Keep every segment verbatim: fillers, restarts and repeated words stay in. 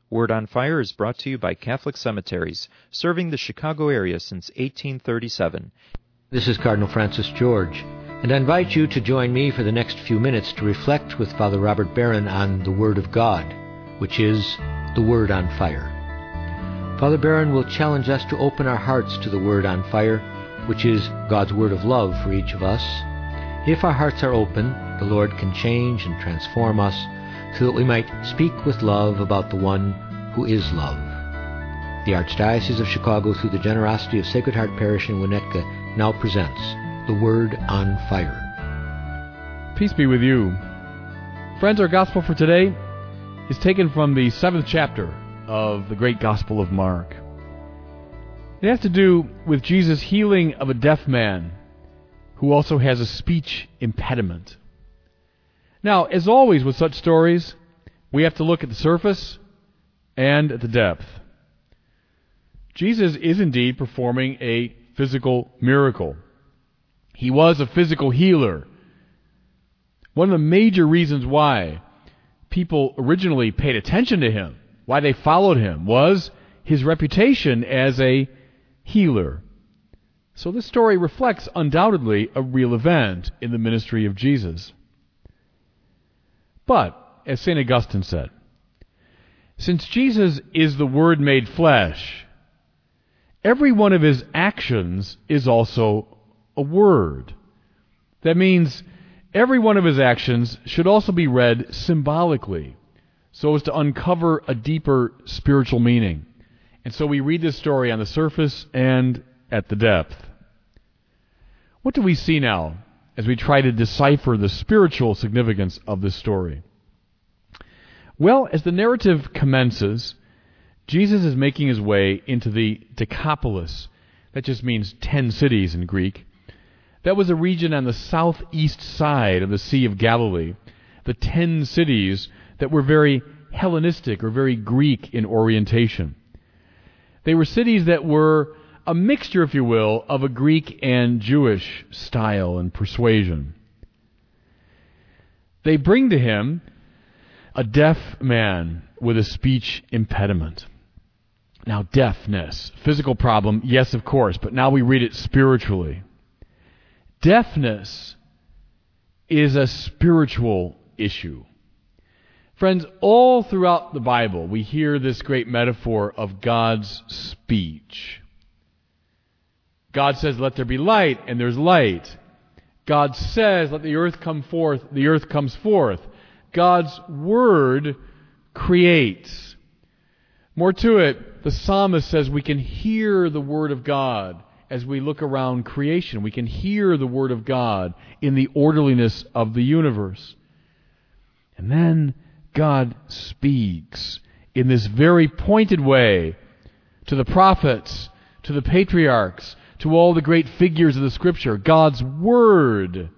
Word on Fire is brought to you by Catholic Cemeteries, serving the Chicago area since eighteen thirty-seven. This is Cardinal Francis George, and I invite you to join me for the next few minutes to reflect with Father Robert Barron on the Word of God, which is the Word on Fire. Father Barron will challenge us to open our hearts to the Word on Fire, which is God's word of love for each of us. If our hearts are open, the Lord can change and transform us so that we might speak with love about the one who is love. The Archdiocese of Chicago, through the generosity of Sacred Heart Parish in Winnetka, now presents the Word on Fire. Peace be with you. Friends, our gospel for today is taken from the seventh chapter of the great Gospel of Mark. It has to do with Jesus' healing of a deaf man who also has a speech impediment. Now, as always with such stories, we have to look at the surface and at the depth. Jesus is indeed performing a physical miracle. He was a physical healer. One of the major reasons why people originally paid attention to him, why they followed him, was his reputation as a healer. So this story reflects undoubtedly a real event in the ministry of Jesus. But, as Saint Augustine said, since Jesus is the Word made flesh, every one of his actions is also a word. That means every one of his actions should also be read symbolically, so as to uncover a deeper spiritual meaning. And so we read this story on the surface and at the depth. What do we see now as we try to decipher the spiritual significance of this story? Well, as the narrative commences, Jesus is making his way into the Decapolis. That just means ten cities in Greek. That was a region on the southeast side of the Sea of Galilee. The ten cities that were very Hellenistic or very Greek in orientation. They were cities that were a mixture, if you will, of a Greek and Jewish style and persuasion. They bring to him a deaf man with a speech impediment. Now, deafness, physical problem, yes, of course, but now we read it spiritually. Deafness is a spiritual issue. Friends, all throughout the Bible, we hear this great metaphor of God's speech. God says, let there be light, and there's light. God says, let the earth come forth, the earth comes forth. God's word creates. More to it, the psalmist says we can hear the word of God as we look around creation. We can hear the word of God in the orderliness of the universe. And then God speaks in this very pointed way to the prophets, to the patriarchs, to all the great figures of the Scripture. God's Word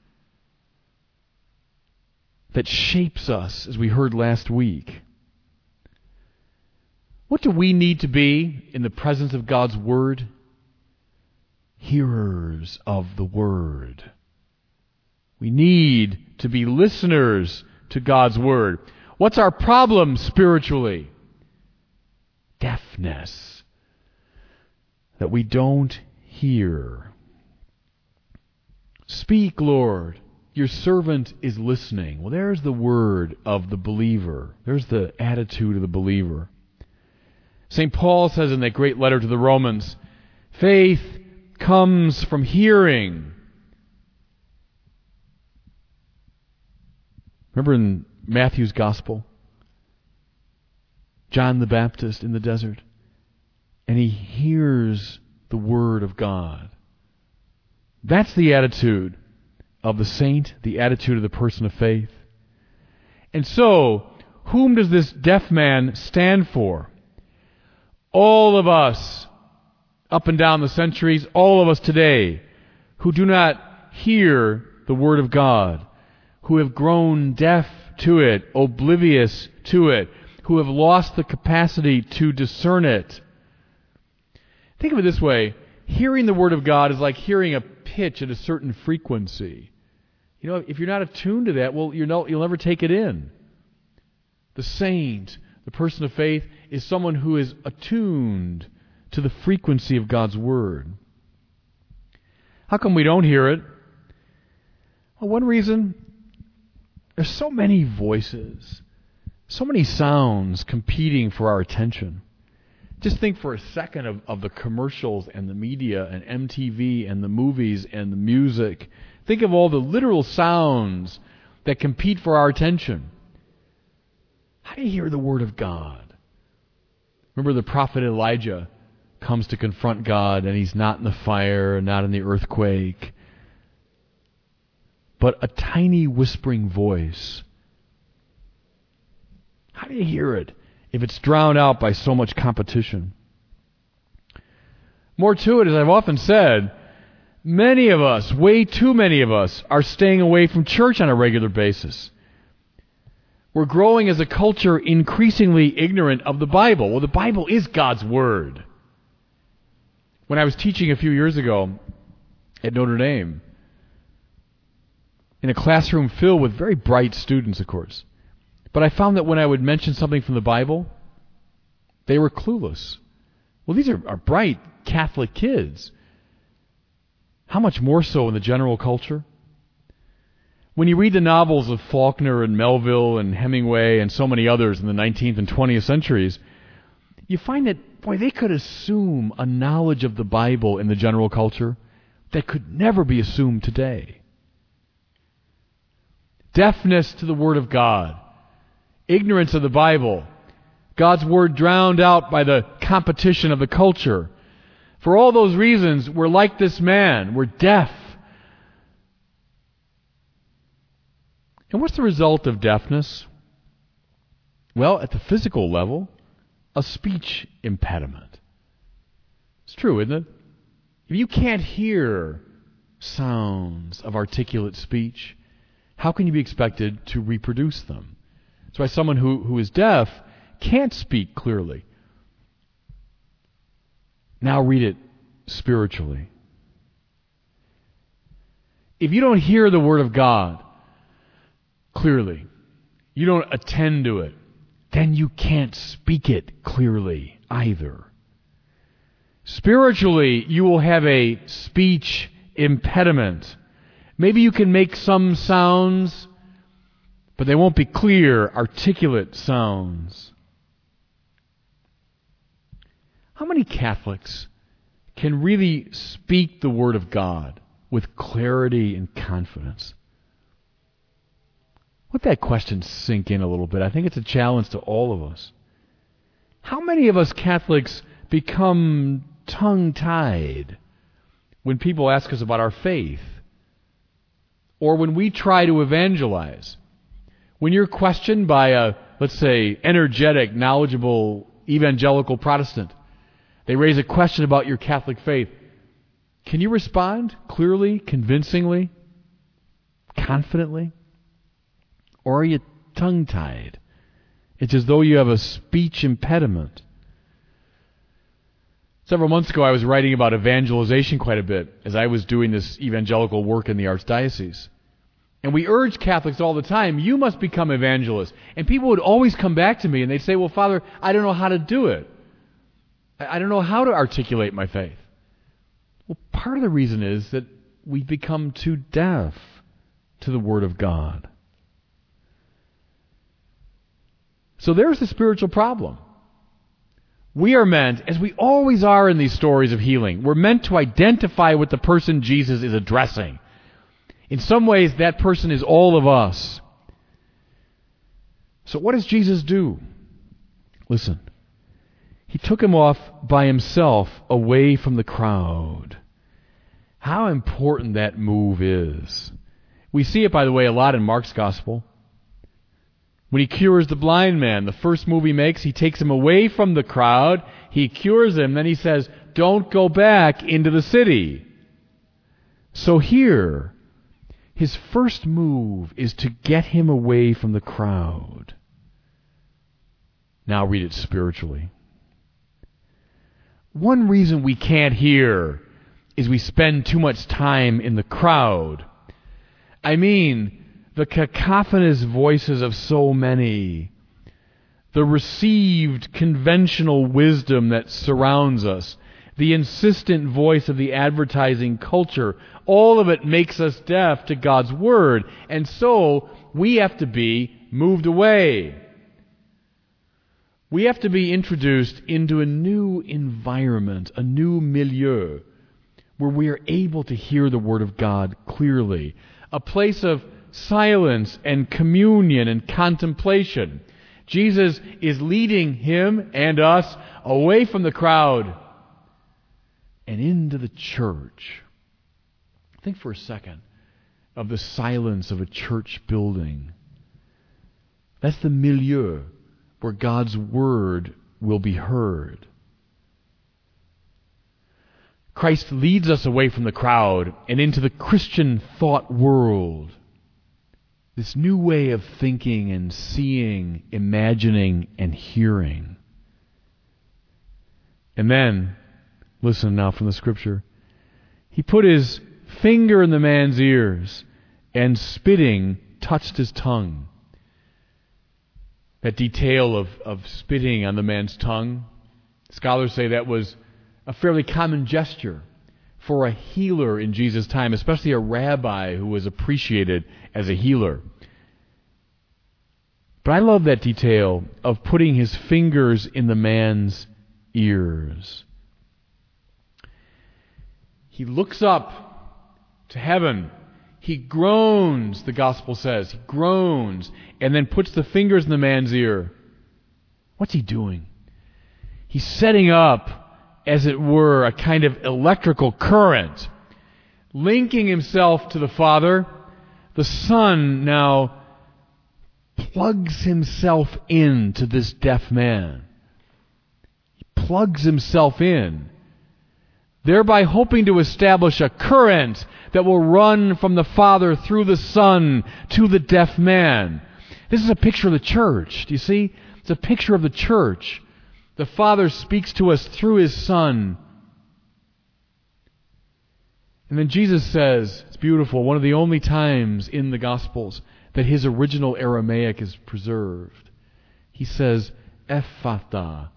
that shapes us, as we heard last week. What do we need to be in the presence of God's Word? Hearers of the Word. We need to be listeners to God's Word. What's our problem spiritually? Deafness. That we don't hear. Speak, Lord. Your servant is listening. Well, there's the word of the believer. There's the attitude of the believer. Saint Paul says in that great letter to the Romans, faith comes from hearing. Remember in Matthew's Gospel, John the Baptist in the desert, and he hears the Word of God. That's the attitude of the saint, the attitude of the person of faith. And so, whom does this deaf man stand for? All of us, up and down the centuries, all of us today, who do not hear the Word of God, who have grown deaf to it, oblivious to it, who have lost the capacity to discern it. Think of it this way. Hearing the Word of God is like hearing a pitch at a certain frequency. You know, if you're not attuned to that, well, you're no, you'll never take it in. The saint The person of faith is someone who is attuned to the frequency of God's Word. How come we don't hear it? Well, one reason, there's so many voices, so many sounds competing for our attention. Just think for a second of, of the commercials and the media and M T V and the movies and the music. Think of all the literal sounds that compete for our attention. How do you hear the Word of God? Remember the prophet Elijah comes to confront God, and he's not in the fire and not in the earthquake, but a tiny whispering voice. How do you hear it if it's drowned out by so much competition? More to it, as I've often said, many of us, way too many of us, are staying away from church on a regular basis. We're growing as a culture increasingly ignorant of the Bible. Well, the Bible is God's Word. When I was teaching a few years ago at Notre Dame, in a classroom filled with very bright students, of course, but I found that when I would mention something from the Bible, they were clueless. Well, these are, are bright Catholic kids. How much more so in the general culture? When you read the novels of Faulkner and Melville and Hemingway and so many others in the nineteenth and twentieth centuries, you find that, boy, they could assume a knowledge of the Bible in the general culture that could never be assumed today. Deafness to the Word of God, ignorance of the Bible, God's Word drowned out by the competition of the culture. For all those reasons, we're like this man. We're deaf. And what's the result of deafness? Well, at the physical level, a speech impediment. It's true, isn't it? If you can't hear sounds of articulate speech, how can you be expected to reproduce them? That's why someone who, who is deaf can't speak clearly. Now read it spiritually. If you don't hear the Word of God clearly, you don't attend to it, then you can't speak it clearly either. Spiritually, you will have a speech impediment. Maybe you can make some sounds, but they won't be clear, articulate sounds. How many Catholics can really speak the Word of God with clarity and confidence? Let that question sink in a little bit. I think it's a challenge to all of us. How many of us Catholics become tongue-tied when people ask us about our faith? Or when we try to evangelize? When you're questioned by a, let's say, energetic, knowledgeable, evangelical Protestant, they raise a question about your Catholic faith. Can you respond clearly, convincingly, confidently? Or are you tongue-tied? It's as though you have a speech impediment. Several months ago, I was writing about evangelization quite a bit as I was doing this evangelical work in the Archdiocese. And we urge Catholics all the time, you must become evangelists. And people would always come back to me and they'd say, well, Father, I don't know how to do it. I don't know how to articulate my faith. Well, part of the reason is that we've become too deaf to the Word of God. So there's the spiritual problem. We are meant, as we always are in these stories of healing, we're meant to identify with the person Jesus is addressing. In some ways, that person is all of us. So what does Jesus do? Listen. He took him off by himself away from the crowd. How important that move is. We see it, by the way, a lot in Mark's Gospel. When he cures the blind man, the first move he makes, he takes him away from the crowd. He cures him. Then he says, don't go back into the city. So here, his first move is to get him away from the crowd. Now read it spiritually. One reason we can't hear is we spend too much time in the crowd. I mean, the cacophonous voices of so many, the received conventional wisdom that surrounds us, the insistent voice of the advertising culture, all of it makes us deaf to God's Word. And so we have to be moved away. We have to be introduced into a new environment, a new milieu, where we are able to hear the Word of God clearly. A place of silence and communion and contemplation. Jesus is leading him and us away from the crowd and into the church. Think for a second of the silence of a church building. That's the milieu where God's Word will be heard. Christ leads us away from the crowd and into the Christian thought world. This new way of thinking and seeing, imagining and hearing. And then, listen now from the Scripture. He put his finger in the man's ears and spitting touched his tongue. That detail of, of spitting on the man's tongue, scholars say that was a fairly common gesture for a healer in Jesus' time, especially a rabbi who was appreciated as a healer. But I love that detail of putting his fingers in the man's ears. He looks up to heaven. He groans, the gospel says. He groans and then puts the fingers in the man's ear. What's he doing? He's setting up, as it were, a kind of electrical current, linking himself to the Father. The Son now plugs himself into this deaf man. He plugs himself in, thereby hoping to establish a current that will run from the Father through the Son to the deaf man. This is a picture of the church. Do you see? It's a picture of the church. The Father speaks to us through His Son. And then Jesus says, it's beautiful, one of the only times in the Gospels that His original Aramaic is preserved. He says, Ephphatha.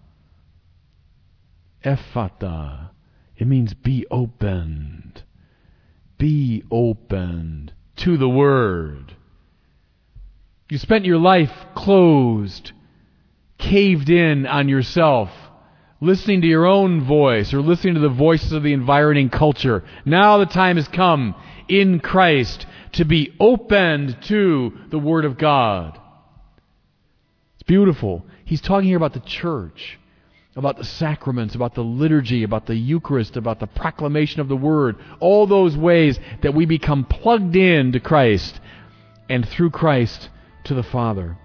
Ephphatha. It means be opened. Be opened to the Word. You spent your life closed, caved in on yourself, listening to your own voice or listening to the voices of the environing culture. Now the time has come in Christ to be opened to the Word of God. It's beautiful. He's talking here about the church, about the sacraments, about the liturgy, about the Eucharist, about the proclamation of the Word, all those ways that we become plugged in to Christ and through Christ to the Father.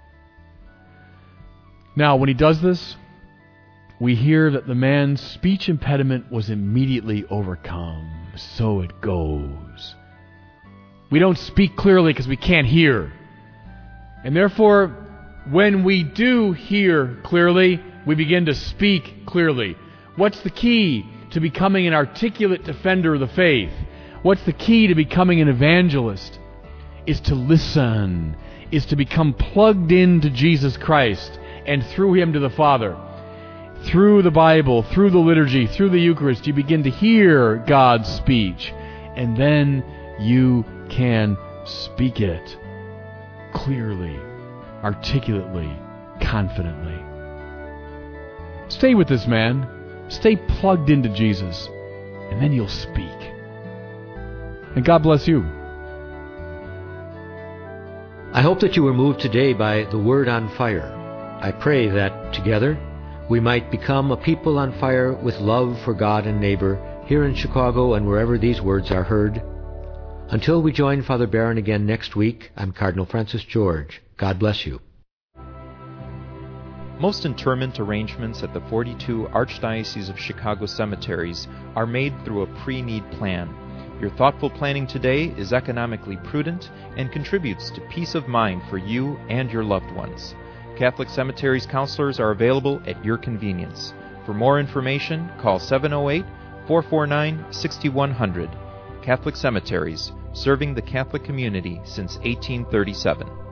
Now, when he does this, we hear that the man's speech impediment was immediately overcome. So it goes. We don't speak clearly because we can't hear. And therefore, when we do hear clearly, we begin to speak clearly. What's the key to becoming an articulate defender of the faith? What's the key to becoming an evangelist? Is to listen, is to become plugged into Jesus Christ and through Him to the Father. Through the Bible, through the liturgy, through the Eucharist, you begin to hear God's speech. And then you can speak it clearly, articulately, confidently. Stay with this man. Stay plugged into Jesus. And then you'll speak. And God bless you. I hope that you were moved today by the Word on Fire. I pray that together we might become a people on fire with love for God and neighbor here in Chicago and wherever these words are heard. Until we join Father Barron again next week, I'm Cardinal Francis George. God bless you. Most interment arrangements at the forty-two Archdiocese of Chicago cemeteries are made through a pre-need plan. Your thoughtful planning today is economically prudent and contributes to peace of mind for you and your loved ones. Catholic Cemeteries counselors are available at your convenience. For more information, call seven oh eight, four four nine, six one zero zero. Catholic Cemeteries, serving the Catholic community since eighteen thirty-seven.